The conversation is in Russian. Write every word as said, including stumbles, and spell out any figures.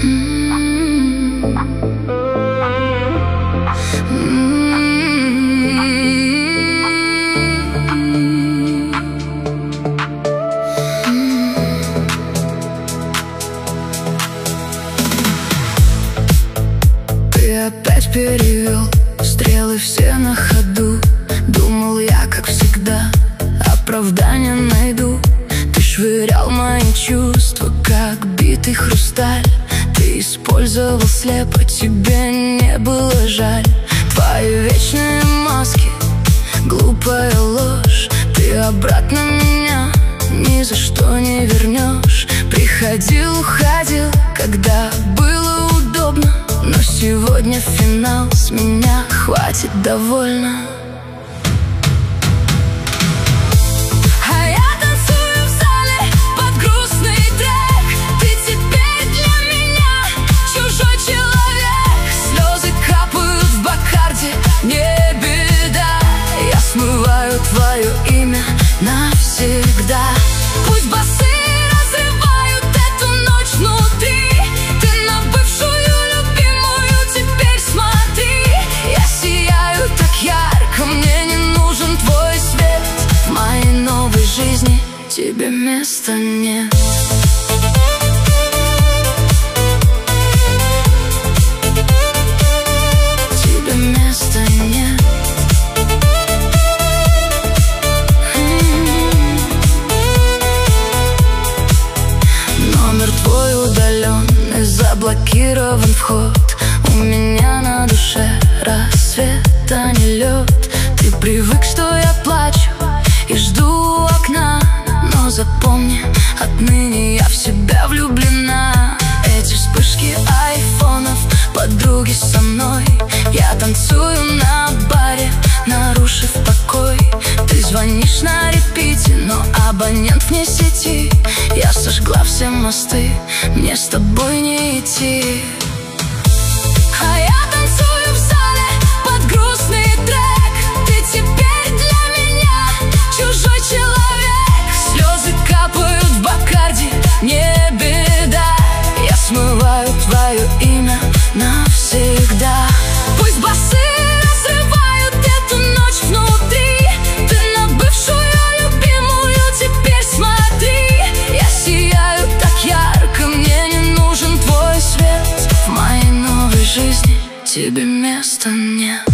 Опять перевел стрелы все на ходу. Думал я, как всегда, оправдания найду. Ты швырял мои чувства, как битый хрусталь. Ты использовал слепо, тебе не было жаль. Твои вечные маски, глупая ложь. Ты обратно меня ни за что не вернешь. Приходил, уходил, когда было удобно. Но сегодня финал, с меня хватит довольно. А я танцую в зале под грустный трек. Ты теперь для меня чужой человек. Слезы капают в Бакарди, не беда. Я смываю твое имя навсегда. Пусть басы разрывают эту ночь внутри. Ты на бывшую мне не нужен твой свет. В моей новой жизни тебе места нет. Тебе места нет. Номер твой удален и заблокирован вход. У меня на душе рассвет, а не лед. Ты привык, что я плачу и жду у окна. Но запомни, отныне я в себя влюблена. Эти вспышки айфонов, подруги со мной. Я танцую на баре, нарушив покой. Ты звонишь на репите, но абонент вне сети. Я сожгла все мосты, мне с тобой не идти. А я танцую в зале под грустный трек. Ты теперь для меня чужой человек. Слезы капают в Бакарди, не беда. Я смываю твое имя навсегда. Пусть басы разрывают эту ночь внутри. Ты на бывшую любимую теперь смотри. Я сияю так ярко, мне не нужен твой свет. В моей новой жизни тебе места нет.